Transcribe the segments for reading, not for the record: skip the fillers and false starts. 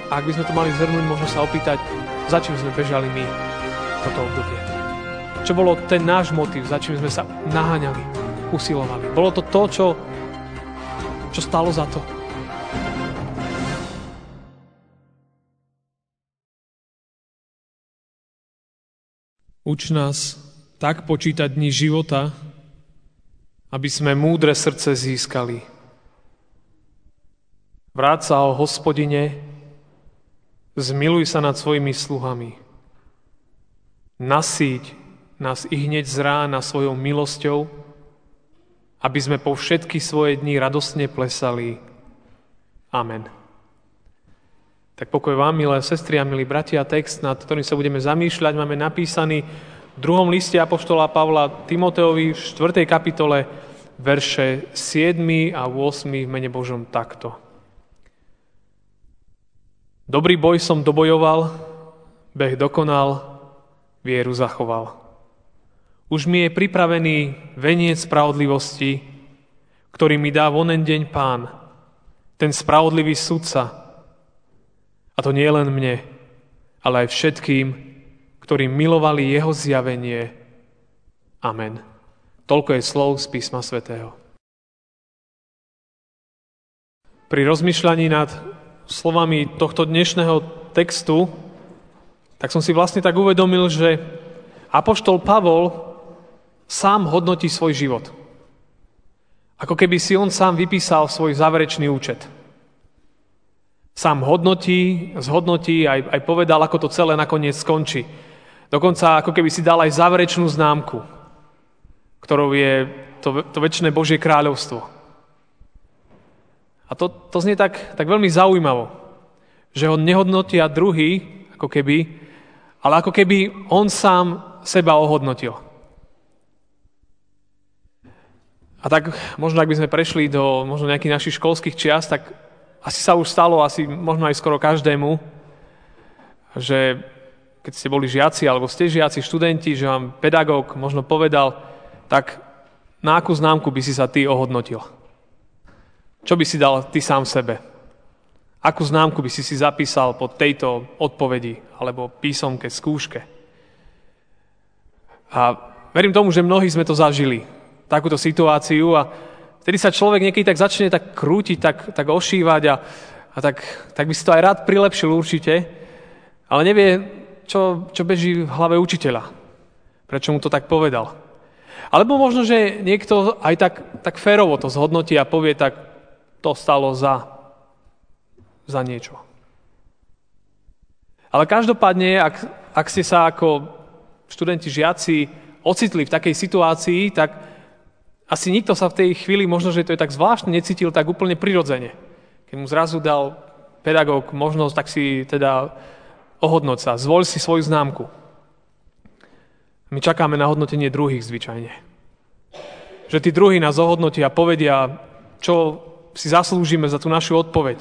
A ak by sme to mali zhrnúť, možno sa opýtať, za čím sme bežali my toto obdobie. Čo bolo ten náš motív, za čím sme sa naháňali, usilovali. Bolo to to, čo stálo za to. Uč nás tak počítať dni života, aby sme múdre srdce získali. Vráť sa, ó Hospodine, zmiluj sa nad svojimi sluhami. Nasýť nás i hneď z rána svojou milosťou, aby sme po všetky svoje dni radostne plesali. Amen. Tak pokoj vám, milé sestry a milí bratia, text, nad ktorým sa budeme zamýšľať, máme napísaný v 2. liste apoštola Pavla Timoteovi v 4. kapitole, verše 7 a 8 v mene Božom takto. Dobrý boj som dobojoval, beh dokonal, vieru zachoval. Už mi je pripravený veniec spravodlivosti, ktorý mi dá v onen deň Pán, ten spravodlivý sudca. A to nie len mne, ale aj všetkým, ktorí milovali jeho zjavenie. Amen. Toľko je slov z písma svätého. Pri rozmýšľaní nad slovami tohto dnešného textu, tak som si vlastne tak uvedomil, že apoštol Pavol sám hodnotí svoj život. Ako keby si on sám vypísal svoj záverečný účet. Sám zhodnotí, aj povedal, ako to celé nakoniec skončí. Dokonca ako keby si dal aj záverečnú známku, ktorou je to večné Božie kráľovstvo. A to znie tak veľmi zaujímavo, že ho nehodnotia druhý, ale ako keby on sám seba ohodnotil. A tak možno, ak by sme prešli do možno nejakých našich školských čias, tak asi sa už stalo, možno aj skoro každému, že keď ste boli žiaci, alebo ste žiaci, študenti, že vám pedagóg možno povedal, tak na akú známku by si sa ty ohodnotil? Čo by si dal ty sám sebe? Akú známku by si zapísal pod tejto odpovedi alebo písomke, skúške? A verím tomu, že mnohí sme to zažili, takúto situáciu, a vtedy sa človek niekedy tak začne tak krútiť, tak ošívať a tak by si to aj rád prilepšil určite, ale nevie, čo beží v hlave učiteľa. Prečo mu to tak povedal? Alebo možno, že niekto aj tak férovo to zhodnotí a povie, tak to stalo za niečo. Ale každopádne, ak ste sa ako študenti, žiaci ocitli v takej situácii, tak asi nikto sa v tej chvíli, možno, že to je tak zvláštne, necítil tak úplne prirodzene. Keď mu zrazu dal pedagóg možnosť, tak si teda ohodnoť sa, zvoľ si svoju známku. My čakáme na hodnotenie druhých zvyčajne. Že tí druhí nás ohodnotia a povedia, čo si zaslúžime za tú našu odpoveď.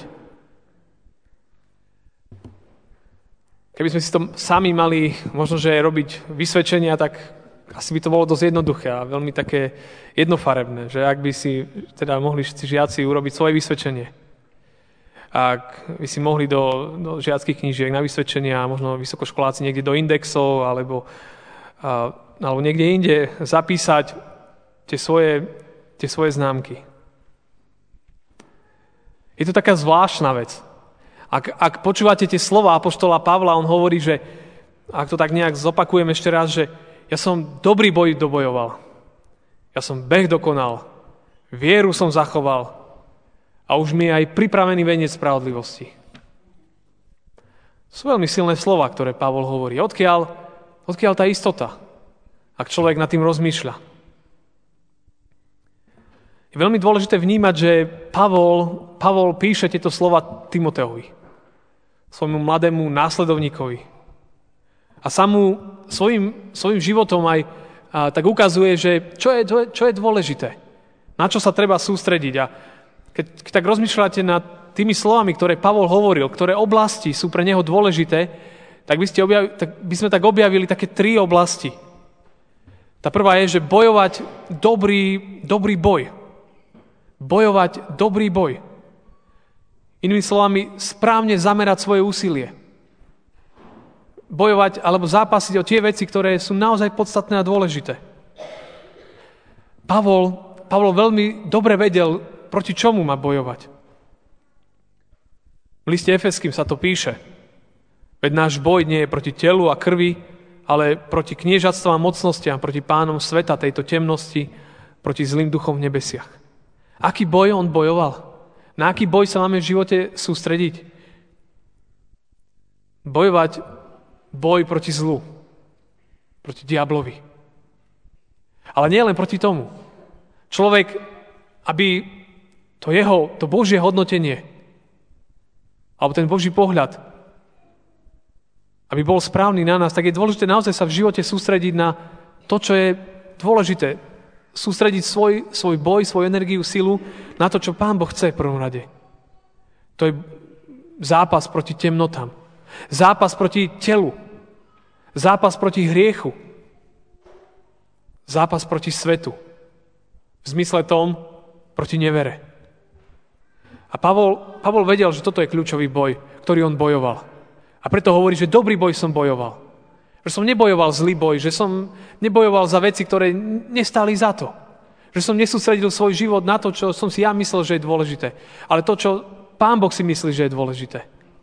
Keby sme si to sami mali možno, že robiť vysvedčenia, tak asi by to bolo dosť jednoduché a veľmi také jednofarebné, že ak by si teda mohli žiaci urobiť svoje vysvedčenie. Ak by si mohli do žiackych knížiek na vysvedčenia, možno vysokoškoláci niekde do indexov alebo niekde inde zapísať tie svoje známky. Je to taká zvláštna vec. Ak počúvate tie slova apoštola Pavla, on hovorí, že, ak to tak nejak zopakujem ešte raz, že ja som dobrý boj dobojoval, ja som beh dokonal, vieru som zachoval a už mi je aj pripravený veniec spravodlivosti. Sú veľmi silné slova, ktoré Pavol hovorí. Odkiaľ tá istota, ak človek nad tým rozmýšľa? Je veľmi dôležité vnímať, že Pavol píše tieto slova Timoteovi, svojmu mladému následovníkovi. A sám mu svojim životom aj tak ukazuje, že čo je dôležité, na čo sa treba sústrediť. A keď tak rozmýšľate nad tými slovami, ktoré Pavol hovoril, ktoré oblasti sú pre neho dôležité, tak by sme tak objavili také 3 oblasti. Tá prvá je, že bojovať dobrý boj. Bojovať dobrý boj. Inými slovami, správne zamerať svoje úsilie. Bojovať alebo zápasiť o tie veci, ktoré sú naozaj podstatné a dôležité. Pavol veľmi dobre vedel, proti čomu má bojovať. V liste Efeským sa to píše. Veď náš boj nie je proti telu a krvi, ale proti kniežatstvám a mocnostiam, proti pánom sveta tejto temnosti, proti zlým duchom v nebesiach. Aký boj on bojoval? Na aký boj sa máme v živote sústrediť? Bojovať boj proti zlu, proti diablovi. Ale nie len proti tomu. Človek, aby to Božie hodnotenie, alebo ten Boží pohľad, aby bol správny na nás, tak je dôležité naozaj sa v živote sústrediť na to, čo je dôležité. Sústrediť svoj boj, svoju energiu, silu na to, čo Pán Boh chce v prvom rade. To je zápas proti temnotám. Zápas proti telu. Zápas proti hriechu. Zápas proti svetu. V zmysle tom proti nevere. A Pavol vedel, že toto je kľúčový boj, ktorý on bojoval. A preto hovorí, že dobrý boj som bojoval. Že som nebojoval zlý boj, že som nebojoval za veci, ktoré nestáli za to. Že som nesústredil svoj život na to, čo som si ja myslel, že je dôležité. Ale to, čo Pán Boh si myslí, že je dôležité.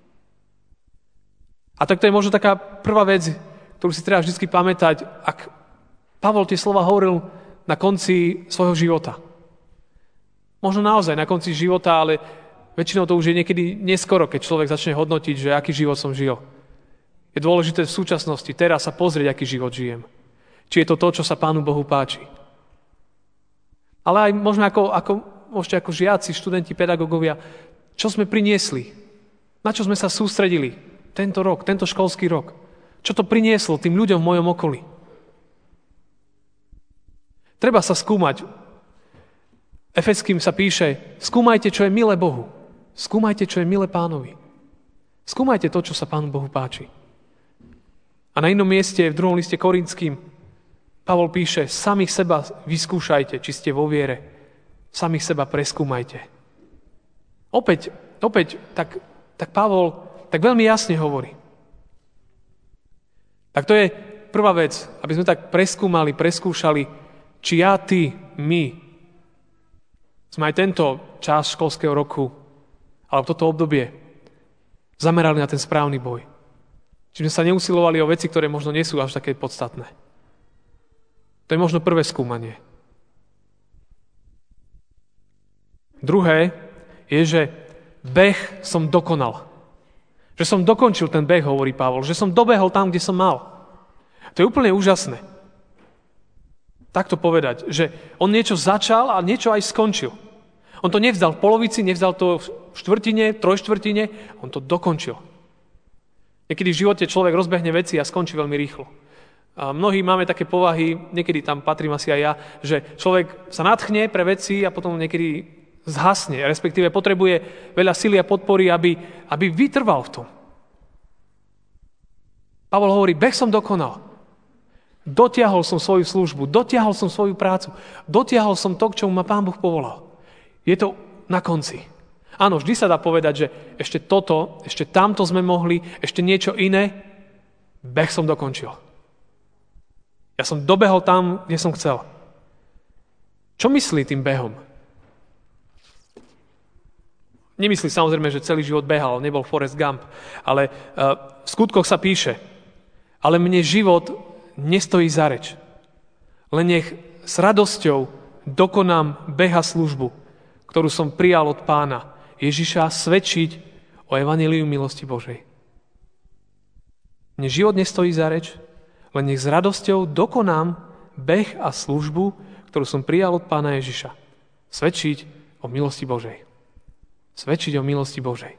A tak to je možno taká prvá vec, ktorú si treba vždy pamätať, ak Pavol tie slova hovoril na konci svojho života. Možno naozaj na konci života, ale väčšinou to už je niekedy neskoro, keď človek začne hodnotiť, že aký život som žil. Je dôležité v súčasnosti, teraz sa pozrieť, aký život žijem. Či je to to, čo sa Pánu Bohu páči. Ale aj možno môžete ako žiaci, študenti, pedagógovia, čo sme priniesli, na čo sme sa sústredili tento rok, tento školský rok. Čo to prinieslo tým ľuďom v mojom okolí. Treba sa skúmať. Efeským sa píše, skúmajte, čo je milé Bohu. Skúmajte, čo je milé Pánovi. Skúmajte to, čo sa Pánu Bohu páči. A na inom mieste, v 2. liste Korinským, Pavol píše, samých seba vyskúšajte, či ste vo viere. Samých seba preskúmajte. Opäť tak Pavol tak veľmi jasne hovorí. Tak to je prvá vec, aby sme tak preskúmali, preskúšali, či ja, ty, my sme aj tento čas školského roku, alebo toto obdobie zamerali na ten správny boj. Či sme sa neusilovali o veci, ktoré možno nie sú až také podstatné. To je možno prvé skúmanie. Druhé je, že beh som dokonal. Že som dokončil ten beh, hovorí Pavol. Že som dobehol tam, kde som mal. To je úplne úžasné. Takto povedať, že on niečo začal a niečo aj skončil. On to nevzdal v polovici, nevzdal to v štvrtine, trojštvrtine, on to dokončil. Niekedy v živote človek rozbehne veci a skončí veľmi rýchlo. A mnohí máme také povahy, niekedy tam patrím asi aj ja, že človek sa nadchne pre veci a potom niekedy zhasne, respektíve potrebuje veľa sily a podpory, aby vytrval v tom. Pavol hovorí, beh som dokonal. Dotiahol som svoju službu, dotiahol som svoju prácu, dotiahol som to, k čomu ma Pán Boh povolal. Je to na konci. Áno, vždy sa dá povedať, že ešte toto, ešte tamto sme mohli, ešte niečo iné. Beh som dokončil. Ja som dobehol tam, kde som chcel. Čo myslí tým behom? Nemyslí samozrejme, že celý život behal, nebol Forrest Gump, ale v skutkoch sa píše, ale mne život nestojí za reč. Len nech s radosťou dokonám beha službu, ktorú som prijal od Pána Ježiša svedčiť o evanjeliu milosti Božej. Mne život nestojí za reč, len nech s radosťou dokonám beh a službu, ktorú som prijal od Pána Ježiša. Svedčiť o milosti Božej. Svedčiť o milosti Božej.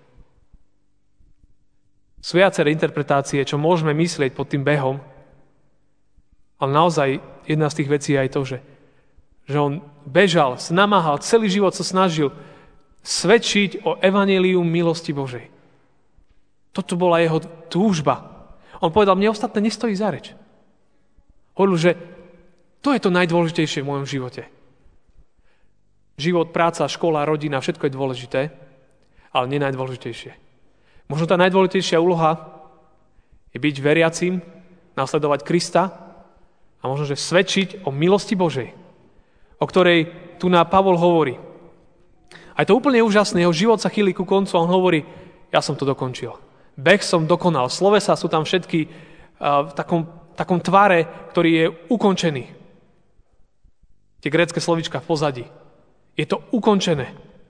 Sú viaceré interpretácie, čo môžeme myslieť pod tým behom, ale naozaj jedna z tých vecí je aj to, že on bežal, namáhal, celý život sa snažil svedčiť o evanjeliu milosti Božej. Toto bola jeho túžba. On povedal, mne ostatné nestojí za reč. Hovoril, že to je to najdôležitejšie v mojom živote. Život, práca, škola, rodina, všetko je dôležité, ale nie najdôležitejšie. Možno tá najdôležitejšia úloha je byť veriacím, nasledovať Krista a možno, že svedčiť o milosti Božej, o ktorej tu na Pavol hovorí. A je to úplne úžasné, jeho život sa chýli ku koncu a on hovorí, ja som to dokončil. Beh som dokonal, slovesá sú tam všetky v takom tvare, ktorý je ukončený. Tie grécke slovíčka v pozadí. Je to ukončené.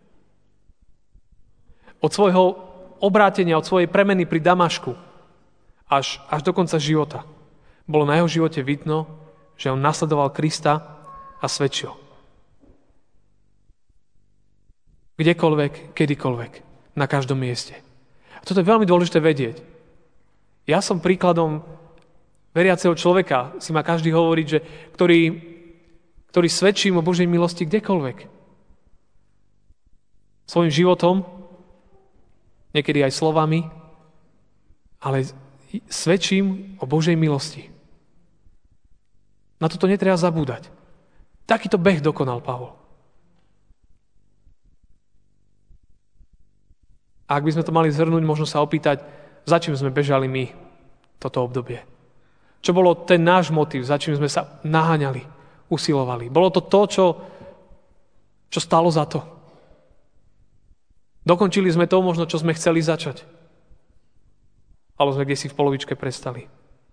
Od svojho obrátenia, od svojej premeny pri Damašku až do konca života bolo na jeho živote vidno, že on nasledoval Krista a svedčil. Kdekoľvek, kedykoľvek, na každom mieste. A toto je veľmi dôležité vedieť. Ja som príkladom veriaceho človeka, si ma každý hovoriť, že ktorý svedčím o Božej milosti kdekoľvek. Svojím životom, niekedy aj slovami, ale svedčím o Božej milosti. Na toto netreba zabúdať. Takýto beh dokonal Pavol. A ak by sme to mali zhrnúť, možno sa opýtať, za čím sme bežali my toto obdobie. Čo bolo ten náš motív, za čím sme sa naháňali, usilovali. Bolo to to, čo stálo za to. Dokončili sme to možno, čo sme chceli začať. Alebo sme kdesi v polovičke prestali.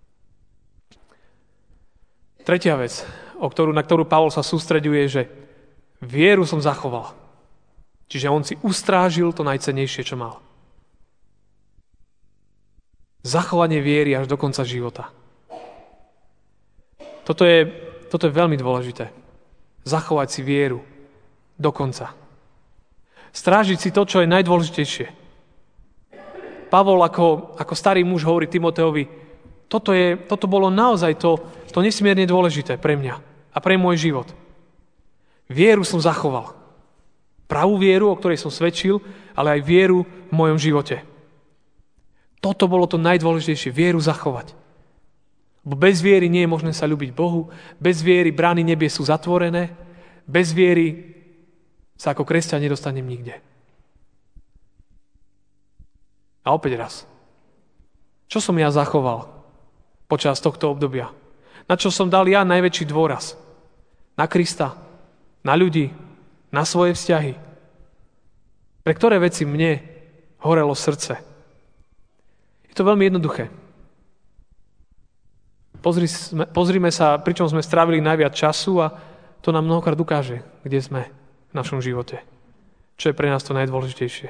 Tretia vec, na ktorú Pavol sa sústreďuje, že vieru som zachoval. Čiže on si ustrážil to najcennejšie, čo mal. Zachovanie viery až do konca života. Toto je veľmi dôležité. Zachovať si vieru do konca. Strážiť si to, čo je najdôležitejšie. Pavol ako starý muž hovorí Timoteovi, toto bolo naozaj to nesmierne dôležité pre mňa a pre môj život. Vieru som zachoval. Pravú vieru, o ktorej som svedčil, ale aj vieru v mojom živote. Toto bolo to najdôležitejšie, vieru zachovať. Bo bez viery nie je možné sa ľúbiť Bohu, bez viery brány nebie sú zatvorené, bez viery sa ako kresťan nedostanem nikde. A opäť raz. Čo som ja zachoval počas tohto obdobia? Na čo som dal ja najväčší dôraz? Na Krista, na ľudí, na svoje vzťahy. Pre ktoré veci mne horelo srdce? Je to veľmi jednoduché. Pozrime sa, pričom sme strávili najviac času a to nám mnohokrát ukáže, kde sme v našom živote. Čo je pre nás to najdôležitejšie.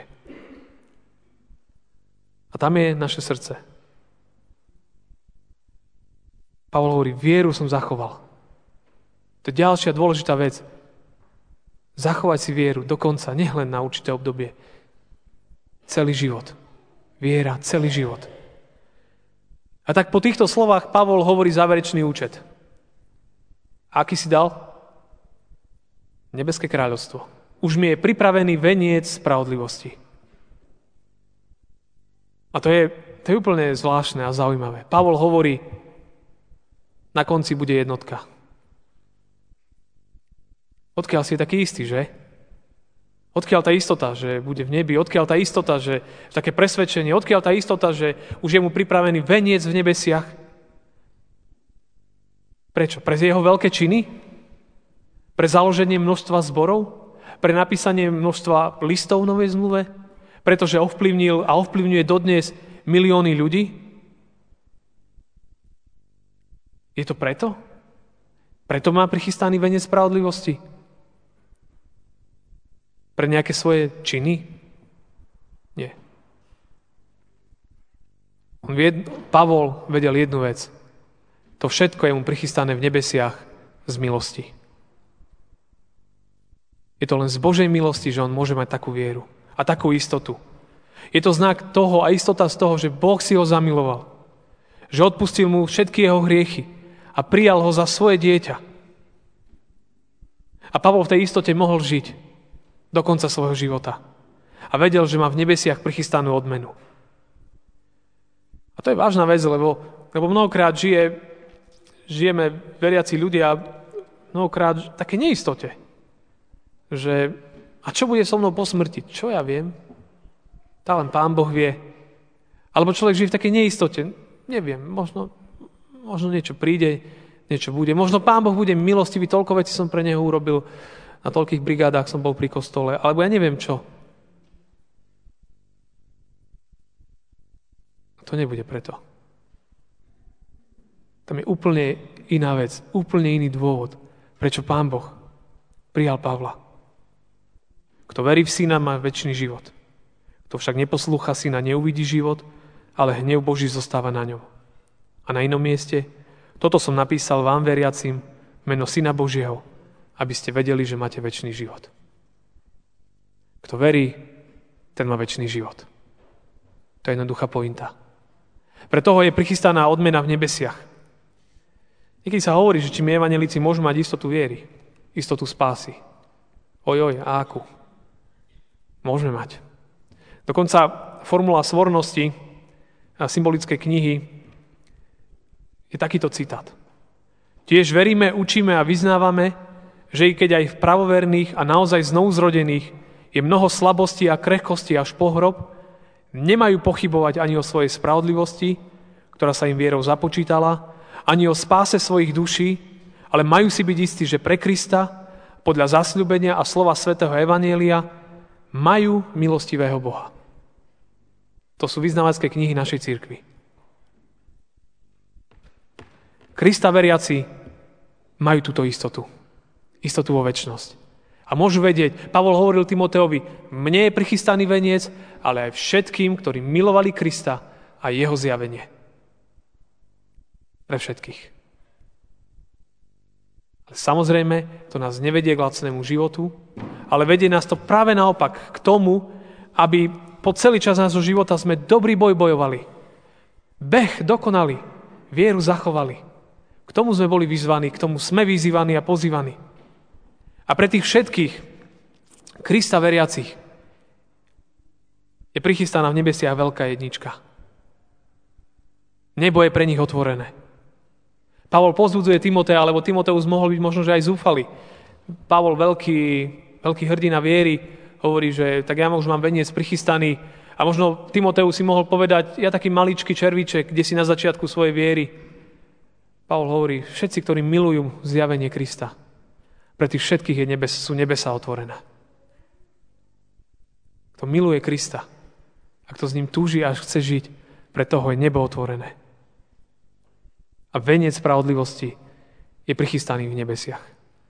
A tam je naše srdce. Pavol hovorí, vieru som zachoval. To je ďalšia dôležitá vec. Zachovať si vieru dokonca, nielen na určité obdobie. Celý život. Viera, celý život. A tak po týchto slovách Pavol hovorí záverečný účet. Aký si dal? Nebeské kráľovstvo. Už mi je pripravený veniec spravodlivosti. A to je úplne zvláštne a zaujímavé. Pavol hovorí, na konci bude jednotka. Odkiaľ si je taký istý, že? Odkiaľ tá istota, že bude v nebi? Odkiaľ tá istota, že také presvedčenie? Odkiaľ tá istota, že už je mu pripravený veniec v nebesiach? Prečo? Pre jeho veľké činy? Pre založenie množstva zborov? Pre napísanie množstva listov v Novej zmluve? Pretože ovplyvnil a ovplyvňuje dodnes milióny ľudí? Je to preto? Preto má prichystaný veniec spravodlivosti? Pre nejaké svoje činy? Nie. Pavol vedel jednu vec. To všetko je mu prichystané v nebesiach z milosti. Je to len z Božej milosti, že on môže mať takú vieru a takú istotu. Je to znak toho a istota z toho, že Boh si ho zamiloval. Že odpustil mu všetky jeho hriechy a prijal ho za svoje dieťa. A Pavol v tej istote mohol žiť do konca svojho života. A vedel, že má v nebesiach prichystanú odmenu. A to je vážna vec, lebo mnohokrát žijeme veriaci ľudia mnohokrát v také neistote. Že, a čo bude so mnou po smrti? Čo ja viem? Tá len Pán Boh vie. Alebo človek žije v takej neistote. Neviem, možno niečo príde, niečo bude. Možno Pán Boh bude milostivý, toľko vecí som pre neho urobil, na toľkých brigádach som bol pri kostole, alebo ja neviem čo. To nebude preto. Tam je úplne iná vec, úplne iný dôvod, prečo Pán Boh prijal Pavla. Kto verí v Syna, má večný život. Kto však neposlúcha Syna, neuvidí život, ale hnev Boží zostáva na ňom. A na inom mieste, toto som napísal vám, veriacim, meno Syna Božieho, aby ste vedeli, že máte večný život. Kto verí, ten má večný život. To je jednoduchá pointa. Pre toho je prichystaná odmena v nebesiach. Niekedy sa hovorí, že či my evanjelíci môžeme mať istotu viery, istotu spásy. A akú? Môžeme mať. Dokonca formula svornosti a symbolické knihy je takýto citát. Tiež veríme, učíme a vyznávame, že i keď aj v pravoverných a naozaj znovuzrodených je mnoho slabostí a krehkosti až po hrob, nemajú pochybovať ani o svojej spravodlivosti, ktorá sa im vierou započítala, ani o spáse svojich duší, ale majú si byť istí, že pre Krista, podľa zasľúbenia a slova svätého Evanjelia, majú milostivého Boha. To sú vyznavačské knihy našej cirkvi. Krista veriaci majú túto istotu. Istotu vo večnosť. A môžu vedieť, Pavol hovoril Timoteovi, mne je prichystaný veniec, ale aj všetkým, ktorí milovali Krista a jeho zjavenie. Pre všetkých. Ale samozrejme, to nás nevedie k lacnému životu, ale vedie nás to práve naopak k tomu, aby po celý čas nášho života sme dobrý boj bojovali. Beh dokonali, vieru zachovali. K tomu sme boli vyzvaní, k tomu sme vyzývaní a pozývaní. A pre tých všetkých Krista veriacich je prichystaná v nebesiach veľká jednička. Nebo je pre nich otvorené. Pavol povzbudzuje Timotea, lebo Timoteus mohol byť možno, že aj zúfalý. Pavol, veľký hrdina viery, hovorí, že tak ja už mám veniec prichystaný a možno Timoteus si mohol povedať, ja taký maličký červíček, kde si na začiatku svojej viery. Pavol hovorí, všetci, ktorí milujú zjavenie Krista, pre tých všetkých sú nebesá otvorené. Kto miluje Krista a kto s ním túži a chce žiť, pre toho je nebo otvorené. A veniec spravodlivosti je prichystaný v nebesiach.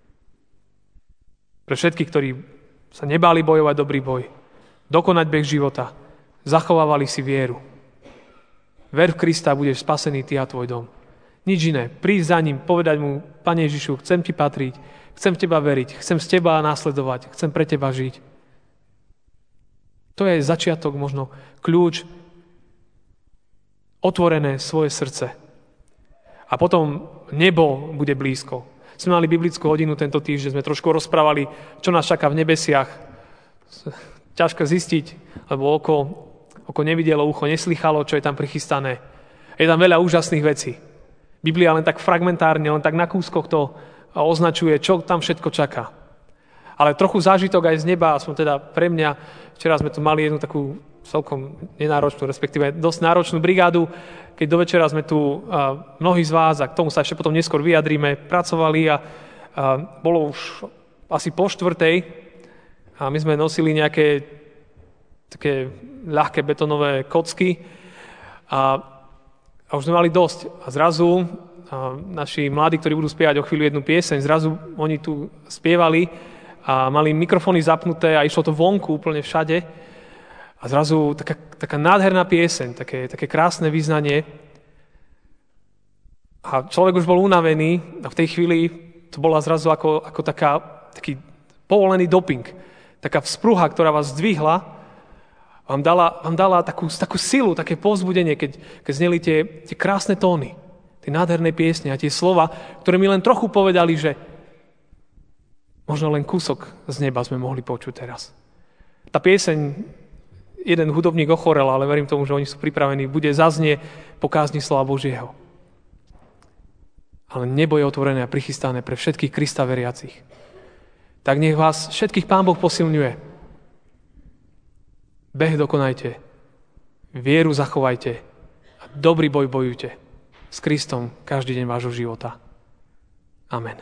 Pre všetkých, ktorí sa nebáli bojovať dobrý boj, dokonať beh života, zachovávali si vieru. Ver v Krista, budeš spasený ty a tvoj dom. Nič iné. Prísť za ním, povedať mu, Pane Ježišu, chcem ti patriť, chcem v teba veriť, chcem z teba následovať, chcem pre teba žiť. To je začiatok, možno kľúč, otvorené svoje srdce. A potom nebo bude blízko. Sme mali biblickú hodinu tento týždeň, sme trošku rozprávali, čo nás čaká v nebesiach. Ťažko zistiť, lebo oko nevidelo, ucho neslychalo, čo je tam prichystané. Je tam veľa úžasných vecí. Biblia len tak fragmentárne, len tak na kúskoch to označuje, čo tam všetko čaká. Ale trochu zážitok aj z neba, aspoň teda pre mňa, včera sme tu mali jednu takú celkom nenáročnú, respektíve dosť náročnú brigádu, keď do večera sme tu mnohí z vás, a k tomu sa ešte potom neskôr vyjadríme, pracovali a bolo už asi po 4:00 a my sme nosili nejaké také ľahké betonové kocky a už sme mali dosť. A zrazu naši mladí, ktorí budú spievať o chvíľu jednu pieseň, zrazu oni tu spievali a mali mikrofóny zapnuté a išlo to vonku úplne všade. A zrazu taká nádherná pieseň, také krásne vyznanie. A človek už bol unavený a v tej chvíli to bola zrazu ako taký povolený doping. Taká vzpruha, ktorá vás zdvihla, vám dala takú silu, také povzbudenie, keď zneli tie krásne tóny, tie nádherné piesne a tie slova, ktoré mi len trochu povedali, že možno len kúsok z neba sme mohli počuť teraz. Tá pieseň, jeden hudobník ochorel, ale verím tomu, že oni sú pripravení, bude zaznie po kázni slova Božieho. Ale nebo je otvorené a prichystané pre všetkých Krista veriacich. Tak nech vás všetkých Pán Boh posilňuje. Beh dokonajte, vieru zachovajte a dobrý boj bojujte s Kristom každý deň vášho života. Amen.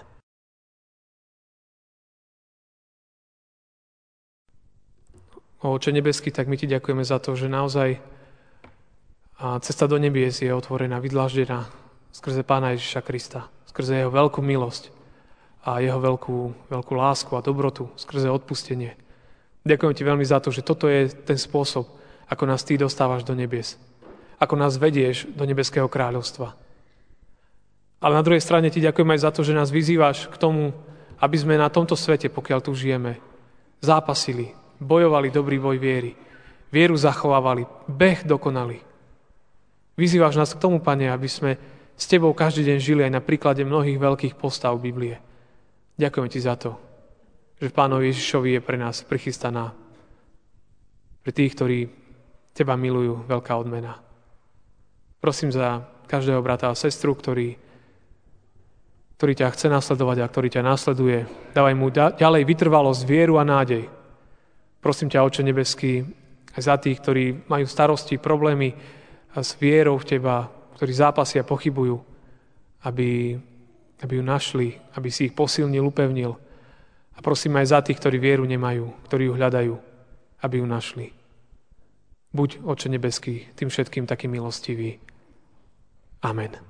Oče nebeský, tak my ti ďakujeme za to, že naozaj cesta do nebies je otvorená, vydláždená skrze Pána Ježiša Krista, skrze jeho veľkú milosť a jeho veľkú lásku a dobrotu, skrze odpustenie. Ďakujem ti veľmi za to, že toto je ten spôsob, ako nás ty dostávaš do nebies, ako nás vedieš do nebeského kráľovstva. Ale na druhej strane ti ďakujem aj za to, že nás vyzývaš k tomu, aby sme na tomto svete, pokiaľ tu žijeme, zápasili, bojovali dobrý boj viery, vieru zachovávali, beh dokonali. Vyzývaš nás k tomu, Pane, aby sme s tebou každý deň žili aj na príklade mnohých veľkých postav Biblie. Ďakujem ti za to, že Pánovi Ježišovi je pre nás prichystaná, pre tých, ktorí teba milujú, veľká odmena. Prosím za každého brata a sestru, ktorý ťa chce nasledovať a ktorý ťa nasleduje. Dávaj mu ďalej vytrvalosť, vieru a nádej. Prosím ťa, Oče nebeský, aj za tých, ktorí majú starosti, problémy s vierou v teba, ktorí zápasia a pochybujú, aby ju našli, aby si ich posilnil, upevnil. A prosím aj za tých, ktorí vieru nemajú, ktorí ju hľadajú, aby ju našli. Buď, Oče nebeský, tým všetkým taký milostivý. Amen.